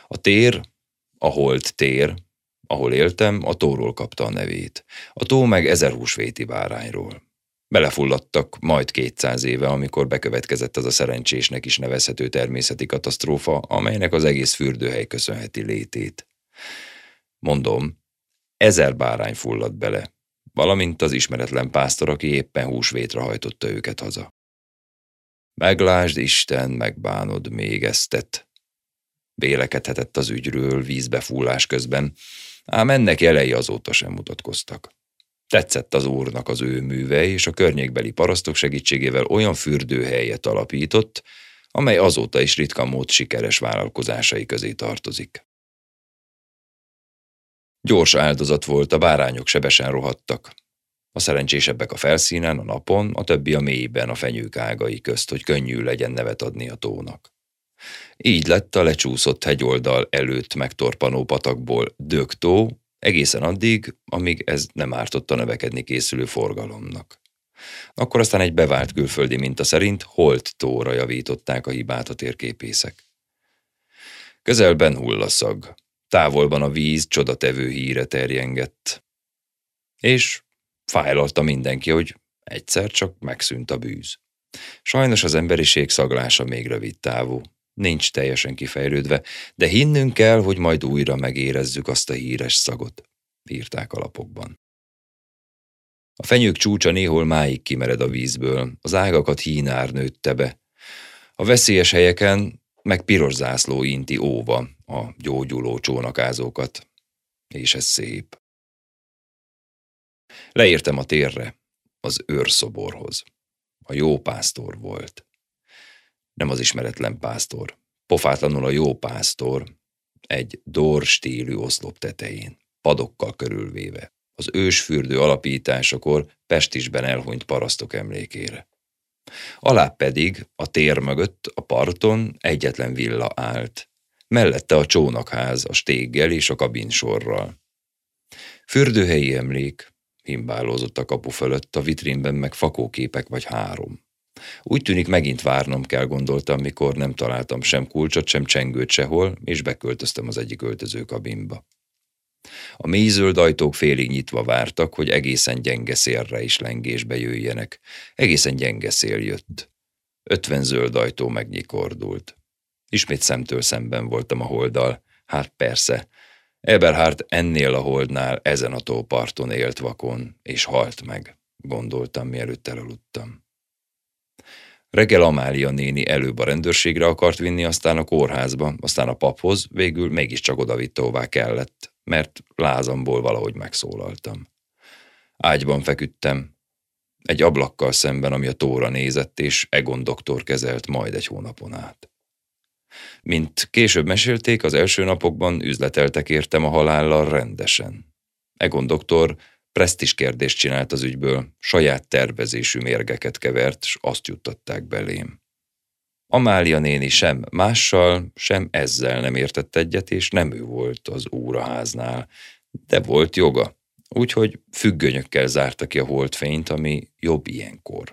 A tér, a Holt tér, ahol éltem, a tóról kapta a nevét. A tó meg 1000 húsvéti bárányról. Belefulladtak majd 200 éve, amikor bekövetkezett az a szerencsésnek is nevezhető természeti katasztrófa, amelynek az egész fürdőhely köszönheti létét. Mondom, 1000 bárány fulladt bele, valamint az ismeretlen pásztor, aki éppen húsvétra hajtotta őket haza. Meglásd, Isten, megbánod még eztet. Vélekedhetett az ügyről vízbefúlás közben, ám ennek jelei azóta sem mutatkoztak. Tetszett az úrnak az ő műve, és a környékbeli parasztok segítségével olyan fürdőhelyet alapított, amely azóta is ritka mód sikeres vállalkozásai közé tartozik. Gyors áldozat volt, a bárányok sebesen rohadtak. A szerencsésebbek a felszínen, a napon, a többi a mélyben, a fenyők ágai közt, hogy könnyű legyen nevet adni a tónak. Így lett a lecsúszott hegyoldal előtt megtorpanó patakból Dögtó, egészen addig, amíg ez nem ártott a növekedni készülő forgalomnak. Akkor aztán egy bevált külföldi minta szerint Holt tóra javították a hibát a térképészek. Közelben hullaszag, távolban a víz csodatevő híre terjengett. És fájlalta mindenki, hogy egyszer csak megszűnt a bűz. Sajnos az emberiség szaglása még rövid távú, nincs teljesen kifejlődve, de hinnünk kell, hogy majd újra megérezzük azt a híres szagot, írták a lapokban. A fenyők csúcsa néhol máig kimered a vízből, az ágakat hínár nőtte be. A veszélyes helyeken meg piros zászló inti óva a gyógyuló csónakázókat, és ez szép. Leértem a térre, az őrszoborhoz. A jó pásztor volt. Nem az ismeretlen pásztor, pofátlanul a jó pásztor, egy dór stílű oszlop tetején, padokkal körülvéve, az ősfürdő alapításakor Pestisben elhunyt parasztok emlékére. Alá pedig, a tér mögött, a parton egyetlen villa állt, mellette a csónakház a stéggel és a kabinsorral. Fürdőhelyi emlék, himbálózott a kapu fölött, a vitrínben meg fakóképek vagy 3. Úgy tűnik, megint várnom kell, gondoltam, mikor nem találtam sem kulcsot, sem csengőt sehol, és beköltöztem az egyik öltözőkabinba. A mélyzöld ajtók félig nyitva vártak, hogy egészen gyenge szélre is lengésbe jöjjenek. Egészen gyenge szél jött. 50 zöld ajtó megnyikordult. Ismét szemtől szemben voltam a Holddal. Hát persze, Eberhard ennél a Holdnál ezen a tóparton élt vakon, és halt meg, gondoltam, mielőtt elaludtam. Reggel Amália néni előbb a rendőrségre akart vinni, aztán a kórházba, aztán a paphoz, végül mégiscsak odavitte, hová kellett, mert lázamból valahogy megszólaltam. Ágyban feküdtem, egy ablakkal szemben, ami a tóra nézett, és Egon doktor kezelt majd egy hónapon át. Mint később mesélték, az első napokban üzleteltek értem a halállal rendesen. Egon doktor presztízs kérdést csinált az ügyből, saját tervezésű mérgeket kevert, s azt juttatták belém. Amália néni sem mással, sem ezzel nem értett egyet, és nem ő volt az úr a háznál, de volt joga, úgyhogy függönyökkel zárta ki a holdfényt, ami jobb ilyenkor.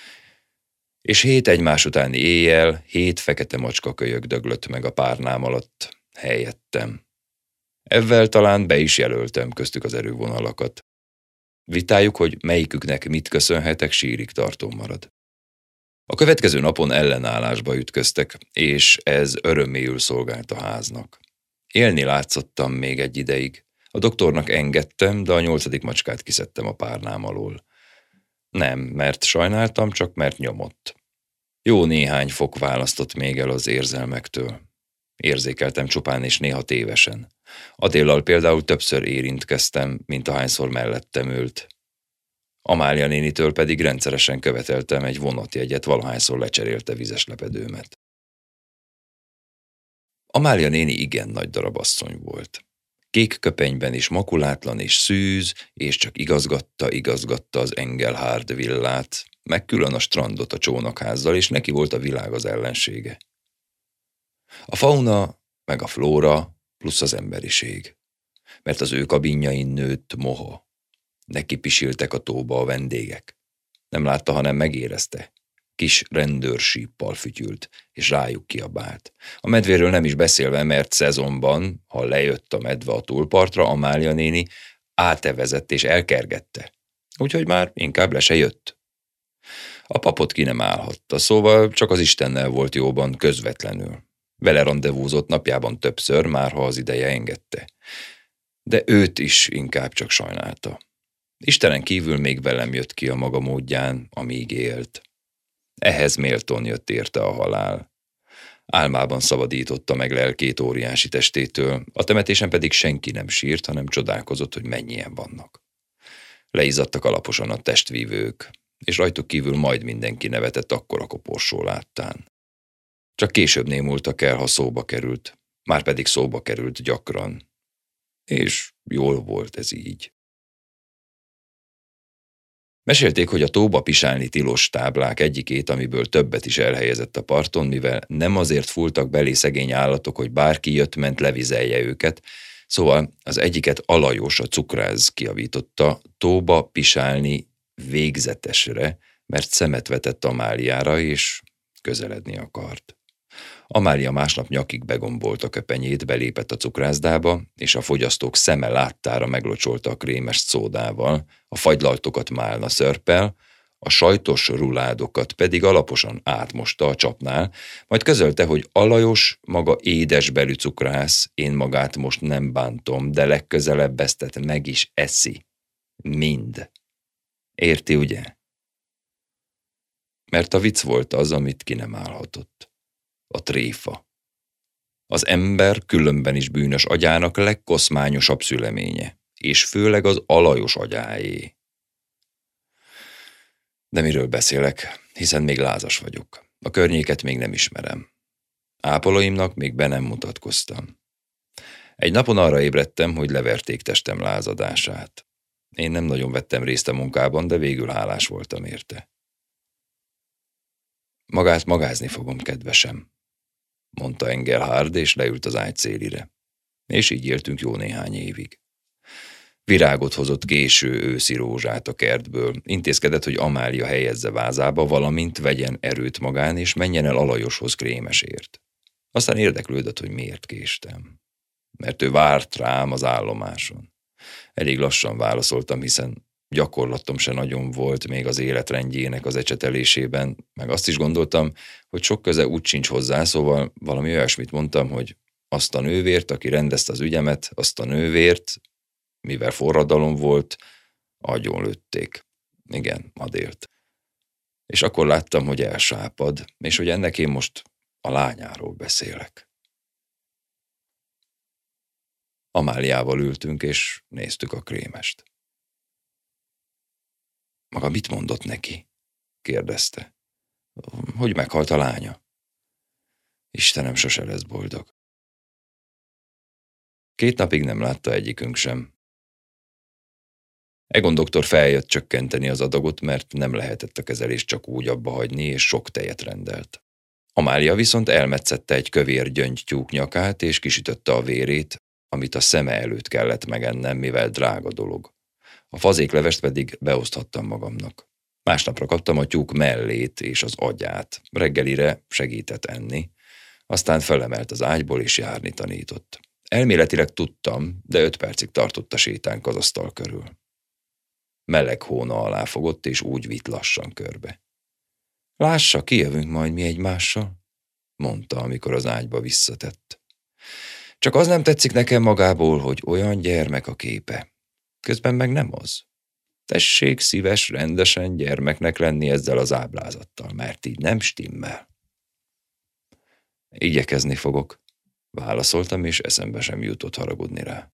És 7 egymás utáni éjjel 7 fekete macskakölyök döglött meg a párnám alatt, helyettem. Ezzel talán be is jelöltem köztük az erővonalakat. Vitájuk, hogy melyiküknek mit köszönhetek, sírig tartó marad. A következő napon ellenállásba ütköztek, és ez öröméül szolgált a háznak. Élni látszottam még egy ideig. A doktornak engedtem, de a 8. macskát kiszedtem a párnám alól. Nem, mert sajnáltam, csak mert nyomott. Jó néhány fok választott még el az érzelmektől. Érzékeltem csupán és néha tévesen. Adéllal például többször érintkeztem, mint ahányszor mellettem ült. Amália nénitől pedig rendszeresen követeltem egy vonatjegyet, valahányszor lecserélte vizes lepedőmet. Amália néni igen nagy darab asszony volt. Kék köpenyben is makulátlan és szűz, és csak igazgatta az Engelhard villát, meg külön a strandot a csónakházzal, és neki volt a világ az ellensége. A fauna, meg a flóra, plusz az emberiség. Mert az ő kabinjain nőtt moha. Neki pisiltek a tóba a vendégek. Nem látta, hanem megérezte. Kis rendőrsíppal fütyült, és rájuk kiabált. A medvéről nem is beszélve, mert szezonban, ha lejött a medve a túlpartra, Amália néni átevezett és elkergette. Úgyhogy már inkább le se jött. A papot ki nem állhatta, szóval csak az Istennel volt jóban közvetlenül. Vele randevúzott napjában többször, már ha az ideje engedte. De őt is inkább csak sajnálta. Istenen kívül még velem jött ki a maga módján, amíg élt. Ehhez méltón jött érte a halál. Álmában szabadította meg lelkét óriási testétől, a temetésen pedig senki nem sírt, hanem csodálkozott, hogy mennyien vannak. Leizzadtak alaposan a testvívők, és rajtuk kívül majd mindenki nevetett akkora koporsó láttán. Csak később némultak el, ha szóba került, márpedig szóba került gyakran. És jól volt ez így. Mesélték, hogy a tóba pisálni tilos táblák egyikét, amiből többet is elhelyezett a parton, mivel nem azért fúltak belé szegény állatok, hogy bárki jött-ment levizelje őket, szóval az egyiket Alajos, a cukrász kiavította tóba pisálni végzetesre, mert szemet vetett Amáliára, és közeledni akart. Amália másnap nyakig begombolt a köpenyét, belépett a cukrászdába, és a fogyasztók szeme láttára meglocsolta a krémes szódával, a fagylaltokat málna szörppel, a sajtos ruládokat pedig alaposan átmosta a csapnál, majd közölte, hogy Alajos maga édesbelű cukrász, én magát most nem bántom, de legközelebb eztet meg is eszi. Mind. Érti, ugye? Mert a vicc volt az, amit ki nem állhatott. A tréfa. Az ember különben is bűnös agyának legkoszmányosabb szüleménye, és főleg az Alajos agyáé. De miről beszélek, hiszen még lázas vagyok. A környéket még nem ismerem. Ápolóimnak még be nem mutatkoztam. Egy napon arra ébredtem, hogy leverték testem lázadását. Én nem nagyon vettem részt a munkában, de végül hálás voltam érte. Magát magázni fogom, kedvesem, mondta Engelhard, és leült az ágy szélire. És így éltünk jó néhány évig. Virágot hozott késő őszi rózsát a kertből, intézkedett, hogy Amália helyezze vázába, valamint vegyen erőt magán, és menjen el Alajoshoz krémesért. Aztán érdeklődött, hogy miért késtem. Mert ő várt rám az állomáson. Elég lassan válaszoltam, hiszen gyakorlatom se nagyon volt még az életrendjének az ecsetelésében, meg azt is gondoltam, hogy sok köze úgy sincs hozzá, szóval valami olyasmit mondtam, hogy azt a nővért, aki rendezte az ügyemet, azt a nővért, mivel forradalom volt, agyon lőtték. Igen, Adélt. És akkor láttam, hogy elsápad, és hogy ennek én most a lányáról beszélek. Amáliával ültünk, és néztük a krémest. Maga mit mondott neki? Kérdezte. Hogy meghalt a lánya? Istenem, sose lesz boldog. 2 napig nem látta egyikünk sem. Egon doktor feljött csökkenteni az adagot, mert nem lehetett a kezelést csak úgy abba hagyni, és sok tejet rendelt. Amália viszont elmetszette egy kövér gyöngytyúk nyakát, és kisütötte a vérét, amit a szeme előtt kellett megennem, mivel drága dolog. A fazéklevest pedig beoszthattam magamnak. Másnapra kaptam a tyúk mellét és az agyát. Reggelire segített enni, aztán felemelt az ágyból és járni tanított. Elméletileg tudtam, de 5 percig tartott a sétánk az asztal körül. Meleg hóna alá fogott, és úgy vitt lassan körbe. Lássa, kijövünk majd mi egymással, mondta, amikor az ágyba visszatett. Csak az nem tetszik nekem magából, hogy olyan gyermek a képe. Közben meg nem az. Tessék szíves, rendesen gyermeknek lenni ezzel az ábrázattal, mert így nem stimmel. Igyekezni fogok, válaszoltam, és eszembe sem jutott haragudni rá.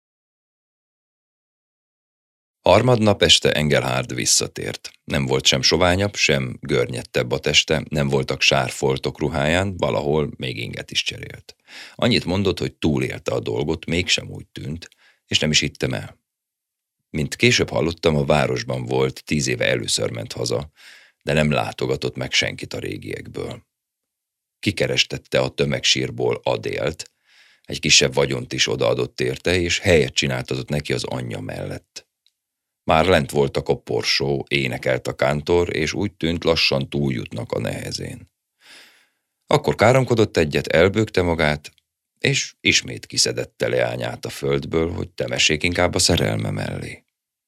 Harmadnap este Engelhard visszatért. Nem volt sem soványabb, sem görnyettebb a teste, nem voltak sárfoltok ruháján, valahol még inget is cserélt. Annyit mondott, hogy túlélte a dolgot, mégsem úgy tűnt, és nem is hittem el. Mint később hallottam, a városban volt, 10 éve először ment haza, de nem látogatott meg senkit a régiekből. Kikerestette a tömegsírból Adélt, egy kisebb vagyont is odaadott érte, és helyet csináltatott neki az anyja mellett. Már lent volt a koporsó, énekelt a kántor, és úgy tűnt, lassan túljutnak a nehezén. Akkor káromkodott egyet, elbökte magát, és ismét kiszedette leányát a földből, hogy temessék inkább a szerelme mellé.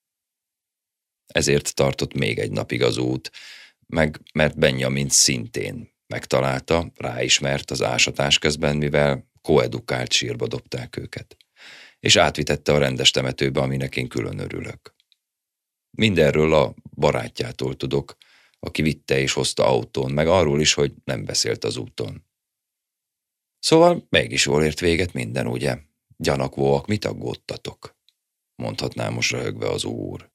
Ezért tartott még egy napig az út, meg mert Benjamin szintén megtalálta, ráismert az ásatás közben, mivel koedukált sírba dobták őket, és átvitette a rendes temetőbe, aminek én külön örülök. Mindenről a barátjától tudok, aki vitte és hozta autón, meg arról is, hogy nem beszélt az úton. Szóval mégis jól ért véget minden, ugye? Gyanakvóak, mit aggódtatok? Mondhatná most röhögve az úr.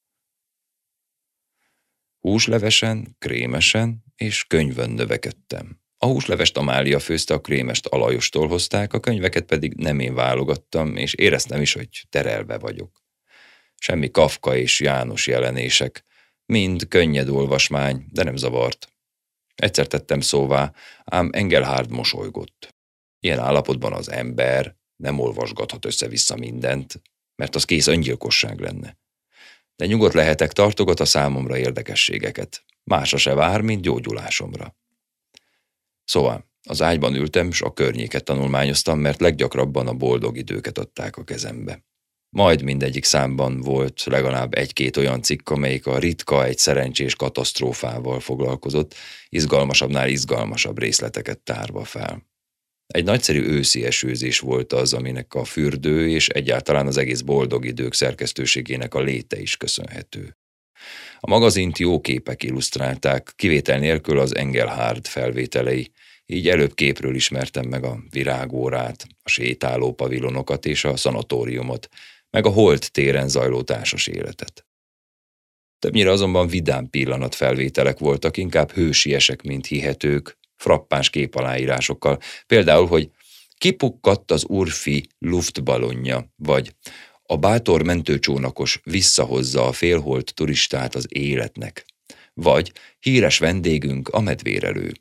Húslevesen, krémesen és könyvön növekedtem. A húslevest Amália főzte, a krémest Alajostól hozták, a könyveket pedig nem én válogattam, és éreztem is, hogy terelve vagyok. Semmi Kafka és János jelenések, mind könnyed olvasmány, de nem zavart. Egyszer tettem szóvá, ám Engelhard mosolygott. Ilyen állapotban az ember nem olvasgathat össze-vissza mindent, mert az kész öngyilkosság lenne. De nyugodt lehetek, tartogat a számomra érdekességeket. Másra se vár, mint gyógyulásomra. Szóval az ágyban ültem, s a környéket tanulmányoztam, mert leggyakrabban a boldog időket adták a kezembe. Majd mindegyik számban volt legalább egy-két olyan cikk, amelyik a ritka, egy szerencsés katasztrófával foglalkozott, izgalmasabbnál izgalmasabb részleteket tárva fel. Egy nagyszerű őszi esőzés volt az, aminek a fürdő és egyáltalán az egész boldog idők szerkesztőségének a léte is köszönhető. A magazint jó képek illusztrálták, kivétel nélkül az Engelhard felvételei, így előbb képről ismertem meg a virágórát, a sétáló pavilonokat és a szanatóriumot, meg a Holt téren zajló társas életet. Többnyire azonban vidám pillanatfelvételek voltak, inkább hősiesek, mint hihetők, frappáns képaláírásokkal, például, hogy kipukkadt az Urfi luftballonja, vagy a bátor mentőcsónakos visszahozza a félholt turistát az életnek, vagy híres vendégünk a medvérelő.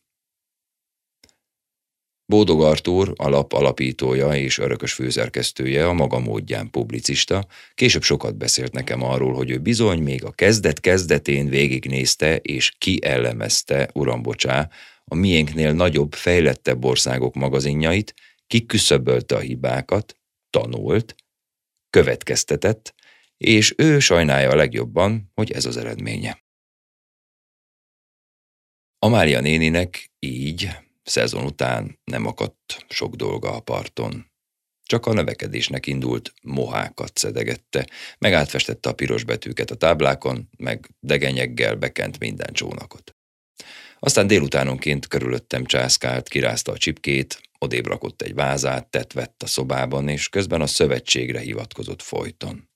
Bódog Artúr, a lap alapítója és örökös főszerkesztője, a maga módján publicista, később sokat beszélt nekem arról, hogy ő bizony még a kezdet-kezdetén végignézte és kielemezte, uram bocsá, a miénknél nagyobb, fejlettebb országok magazinjait, kiküszöbölte a hibákat, tanult, következtetett, és ő sajnálja a legjobban, hogy ez az eredménye. Amália néninek így szezon után nem akadt sok dolga a parton. Csak a növekedésnek indult mohákat szedegette, meg átfestette a piros betűket a táblákon, meg degenyeggel bekent minden csónakot. Aztán délutánonként körülöttem császkált, kirázta a csipkét, odébb rakott egy vázát, tett vett a szobában, és közben a szövetségre hivatkozott folyton.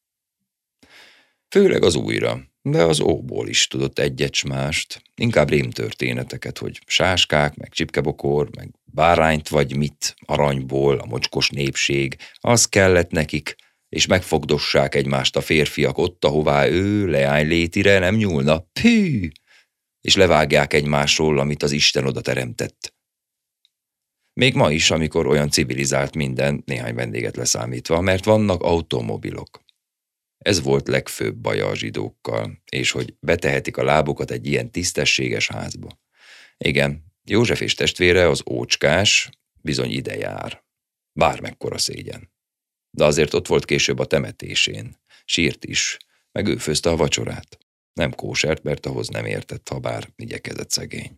Főleg az újra, de az óból is tudott egyet s mást, inkább rémtörténeteket, hogy sáskák, meg csipkebokor, meg bárányt vagy mit, aranyból, a mocskos népség, az kellett nekik, és megfogdossák egymást a férfiak ott, ahová ő leánylétire nem nyúlna, pű, és levágják egymásról, amit az Isten oda teremtett. Még ma is, amikor olyan civilizált minden, néhány vendéget leszámítva, mert vannak automobilok. Ez volt legfőbb baja a zsidókkal, és hogy betehetik a lábukat egy ilyen tisztességes házba. Igen, József és testvére, az Ócskás, bizony ide jár. Bármekkora szégyen. De azért ott volt később a temetésén. Sírt is, meg ő főzte a vacsorát. Nem kósert, mert ahhoz nem értett, ha bár igyekezett szegény.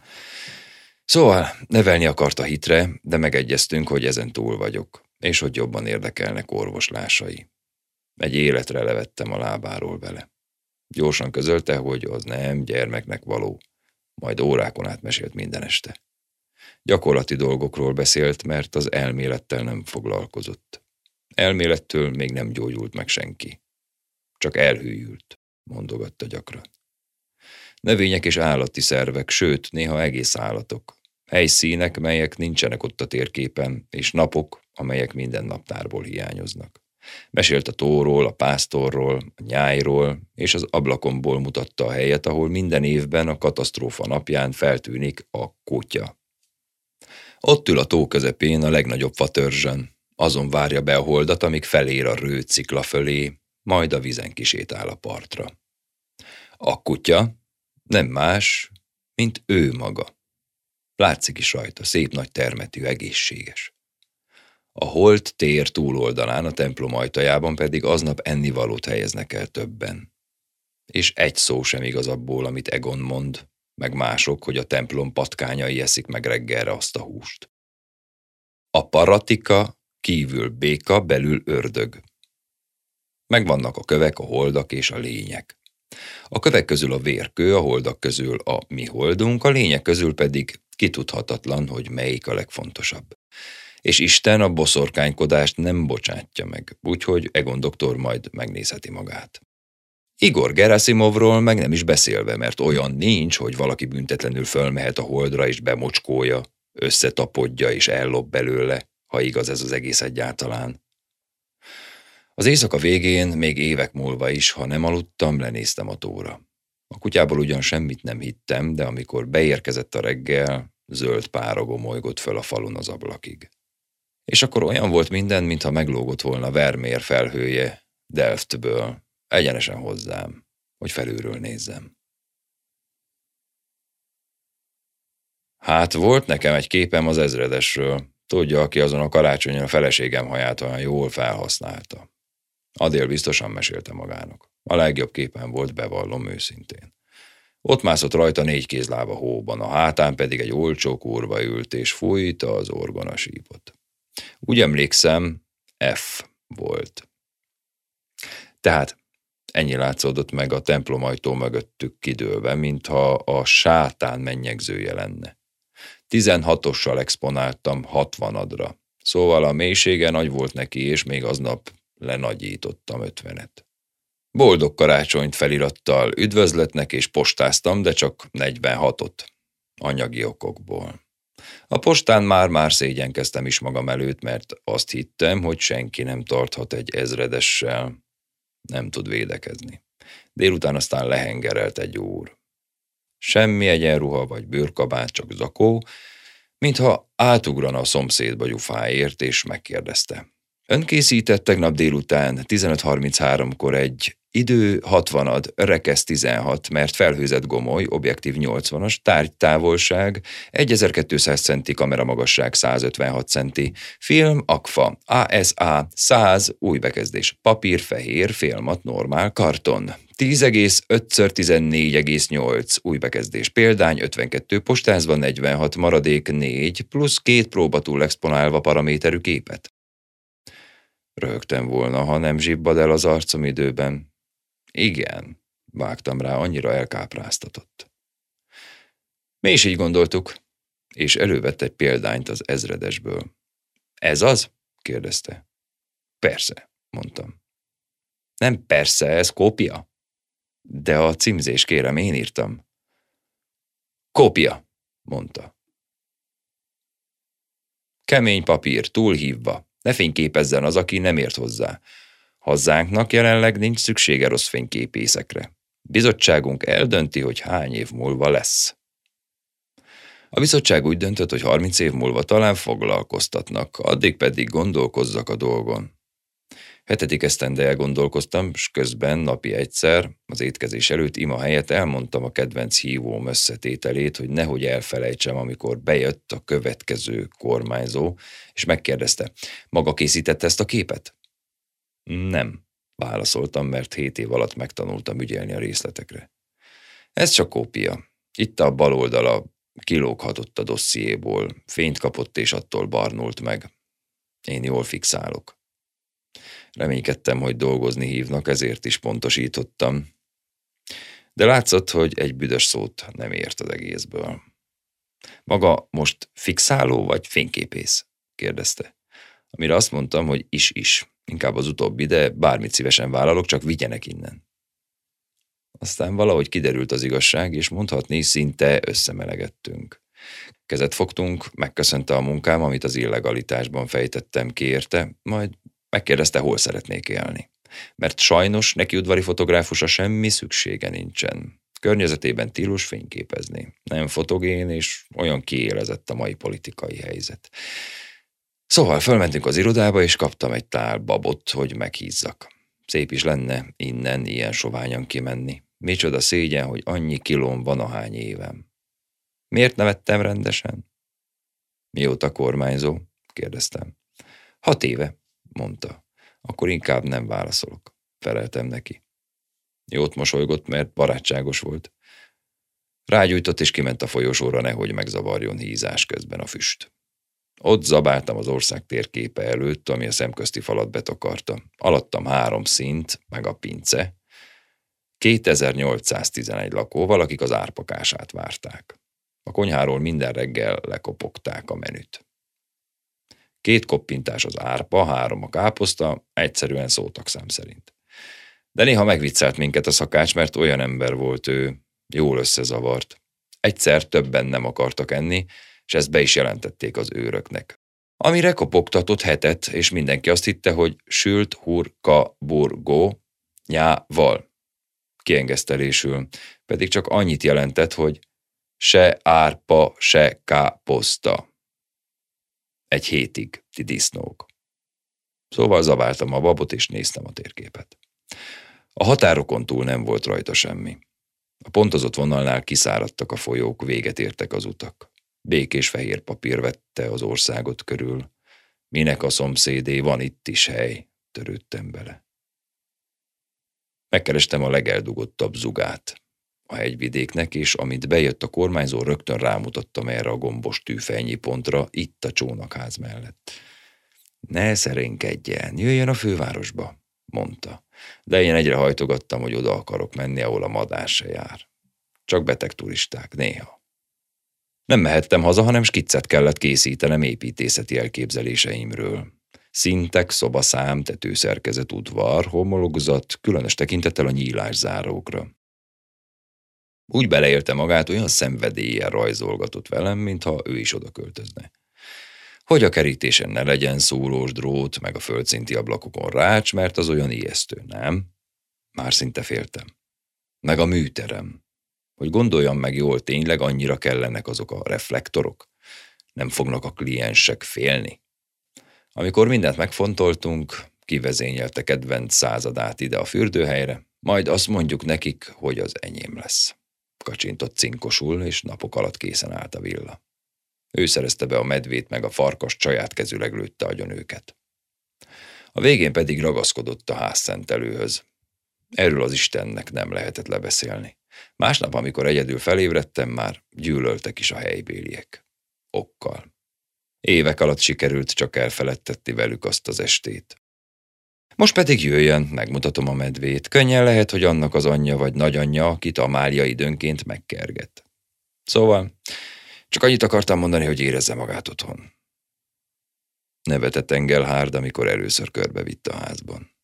Szóval nevelni akart a hitre, de megegyeztünk, hogy ezen túl vagyok, és hogy jobban érdekelnek orvoslásai. Egy életre levettem a lábáról vele. Gyorsan közölte, hogy az nem gyermeknek való, majd órákon át mesélt minden este. Gyakorlati dolgokról beszélt, mert az elmélettel nem foglalkozott. Elmélettől még nem gyógyult meg senki. Csak elhűült, mondogatta gyakran. Növények és állati szervek, sőt, néha egész állatok. Helyszínek, melyek nincsenek ott a térképen, és napok, amelyek minden naptárból hiányoznak. Mesélt a tóról, a pásztorról, a nyájról, és az ablakomból mutatta a helyet, ahol minden évben a katasztrófa napján feltűnik a kutya. Ott ül a tó közepén a legnagyobb fatörzsön. Azon várja be a holdat, amíg felér a rőcikla fölé, majd a vízen kisétál a partra. A kutya nem más, mint ő maga. Látszik is rajta, szép nagy termetű, egészséges. A holt tér túloldalán, a templom ajtajában pedig aznap ennivalót helyeznek el többen. És egy szó sem igaz abból, amit Egon mond, meg mások, hogy a templom patkányai eszik meg reggelre azt a húst. A paratika kívül béka, belül ördög. Megvannak a kövek, a holdak és a lények. A kövek közül a vérkő, a holdak közül a mi holdunk, a lények közül pedig kitudhatatlan, hogy melyik a legfontosabb. És Isten a boszorkánykodást nem bocsátja meg, úgyhogy Egon doktor majd megnézheti magát. Igor Gerasimovról meg nem is beszélve, mert olyan nincs, hogy valaki büntetlenül fölmehet a holdra és bemocskólja, összetapodja és ellop belőle, ha igaz ez az egész egyáltalán. Az éjszaka végén, még évek múlva is, ha nem aludtam, lenéztem a tóra. A kutyából ugyan semmit nem hittem, de amikor beérkezett a reggel, zöld pára gomolygott föl a falun az ablakig. És akkor olyan volt minden, mintha meglógott volna Vermeer felhője Delftből, egyenesen hozzám, hogy felülről nézzem. Hát volt nekem egy képem az ezredesről, tudja, aki azon a karácsonyon a feleségem haját olyan jól felhasználta. Adél biztosan mesélte magának. A legjobb képen volt, bevallom őszintén. Ott mászott rajta 4 kézláb a hóban, a hátán pedig egy olcsó kurva ült, és fújta az orgonasípot. Úgy emlékszem, F volt. Tehát ennyi látszódott meg a templomajtó mögöttük kidőlve, mintha a sátán mennyegzője lenne. 16-ossal exponáltam 60-adra, szóval a mélysége nagy volt neki, és még aznap lenagyítottam 50-et. Boldog karácsonyt felirattal üdvözletnek és postáztam, de csak 46-ot, anyagi okokból. A postán már szégyenkeztem is magam előtt, mert azt hittem, hogy senki nem tarthat egy ezredessel, nem tud védekezni. Délután aztán lehengerelt egy úr. Semmi egyenruha vagy bőrkabát, csak zakó, mintha átugrana a szomszédba gyufáért, és megkérdezte. Ön készített tegnap délután 15:33-kor egy idő 60-ad, rekesz 16, mert felhőzett gomoly, objektív 80-as, tárgytávolság, 1200 centi, kameramagasság 156 centi, film, akfa, ASA 100, új bekezdés, papír, fehér, félmat, normál, karton. 10,5x14,8, új bekezdés, példány 52, postázva 46, maradék 4, plusz 2 próbatúl exponálva paraméterű képet. Röhögtem volna, ha nem zsibbad el az arcom időben. Igen, vágtam rá, annyira elkápráztatott. Mi is így gondoltuk, és elővett egy példányt az ezredesből. Ez az? Kérdezte. Persze, mondtam. Nem persze, ez kópia. De a címzés, kérem, én írtam. Kópia, mondta. Kemény papír, túlhívva. Ne fényképezzen az, aki nem ért hozzá. Hazánknak jelenleg nincs szüksége rossz fényképészekre. Bizottságunk eldönti, hogy hány év múlva lesz. A bizottság úgy döntött, hogy 30 év múlva talán foglalkoztatnak, addig pedig gondolkozzak a dolgon. 7. esztendejel gondolkoztam, s közben napi egyszer, az étkezés előtt ima helyett elmondtam a kedvenc hívóm összetételét, hogy nehogy elfelejtsem, amikor bejött a következő kormányzó, és megkérdezte, maga készítette ezt a képet? Nem, válaszoltam, mert 7 év alatt megtanultam ügyelni a részletekre. Ez csak kópia. Itt a bal oldala kilóghatott a dossziéból, fényt kapott és attól barnult meg. Én jól fixálok. Reménykedtem, hogy dolgozni hívnak, ezért is pontosítottam. De látszott, hogy egy büdös szót nem ért az egészből. Maga most fixáló vagy fényképész? Kérdezte. Amire azt mondtam, hogy is. Inkább az utóbbi, de bármit szívesen vállalok, csak vigyenek innen. Aztán valahogy kiderült az igazság, és mondhatni szinte összemelegettünk. Kezet fogtunk, megköszönte a munkám, amit az illegalitásban fejtettem ki érte, majd megkérdezte, hol szeretnék élni. Mert sajnos neki udvari fotográfusa semmi szüksége nincsen. Környezetében tilos fényképezni. Nem fotogén, és olyan kiélezett a mai politikai helyzet. Szóval fölmentünk az irodába, és kaptam egy tál babot, hogy meghízzak. Szép is lenne innen ilyen soványan kimenni. Micsoda szégyen, hogy annyi kilón van, ahány évem. Miért nevettem rendesen? Mióta kormányzó? Kérdeztem. 6 éve, mondta. Akkor inkább nem válaszolok. Feleltem neki. Jót mosolygott, mert barátságos volt. Rágyújtott és kiment a folyosóra, nehogy megzavarjon hízás közben a füst. Ott zabáltam az ország térképe előtt, ami a szemközti falat betakarta. Alattam 3 szint, meg a pince. 2811 lakóval, akik az árpakását várták. A konyháról minden reggel lekopogták a menüt. 2 koppintás az árpa, 3 a káposzta, egyszerűen szótagszám szerint. De néha megviccelt minket a szakács, mert olyan ember volt ő, jól összezavart. Egyszer többen nem akartak enni, és ezt be is jelentették az őröknek. Amire kopogtatott hetet, és mindenki azt hitte, hogy sült hurka burgó nyával. Kiengesztelésül, pedig csak annyit jelentett, hogy se árpa, se káposzta. 1 hétig, ti disznók. Szóval zaváltam a babot, és néztem a térképet. A határokon túl nem volt rajta semmi. A pontozott vonalnál kiszáradtak a folyók, véget értek az utak. Békés fehér papír vette az országot körül. Minek a szomszédé, van itt is hely, törődtem bele. Megkerestem a legeldugottabb zugát a hegyvidéknek, és amint bejött a kormányzó, rögtön rámutattam erre a gombos tűfejnyi pontra, itt a csónakház mellett. Ne szerénkedjen, jöjjön a fővárosba, mondta. De én egyre hajtogattam, hogy oda akarok menni, ahol a madár se jár. Csak beteg turisták, néha. Nem mehettem haza, hanem skiccet kellett készítenem építészeti elképzeléseimről. Szintek, szobaszám, tetőszerkezet, udvar, homlokzat, különös tekintettel a nyílászárókra. Úgy beleélte magát, olyan szenvedéllyel rajzolgatott velem, mintha ő is oda költözne. Hogy a kerítésen ne legyen szúrós drót, meg a földszinti ablakokon rács, mert az olyan ijesztő, nem? Már szinte féltem. Meg a műterem. Hogy gondoljam meg jól, tényleg annyira kellenek azok a reflektorok? Nem fognak a kliensek félni? Amikor mindent megfontoltunk, kivezényelte kedvenc századát ide a fürdőhelyre, majd azt mondjuk nekik, hogy az enyém lesz. Kacsintott cinkosul, és napok alatt készen állt a villa. Ő szerezte be a medvét, meg a farkas, saját kezüleg lőtte agyon őket. A végén pedig ragaszkodott a házszentelőhöz. Erről az Istennek nem lehetett lebeszélni. Másnap, amikor egyedül felébredtem, már gyűlöltek is a helybéliek. Okkal. Évek alatt sikerült csak elfeledtetni velük azt az estét. Most pedig jöjjön, megmutatom a medvét. Könnyen lehet, hogy annak az anyja vagy nagyanyja, akit Amália időnként megkerget. Szóval, csak annyit akartam mondani, hogy érezze magát otthon. Nevetett Engelhard, amikor először körbevitt a házban.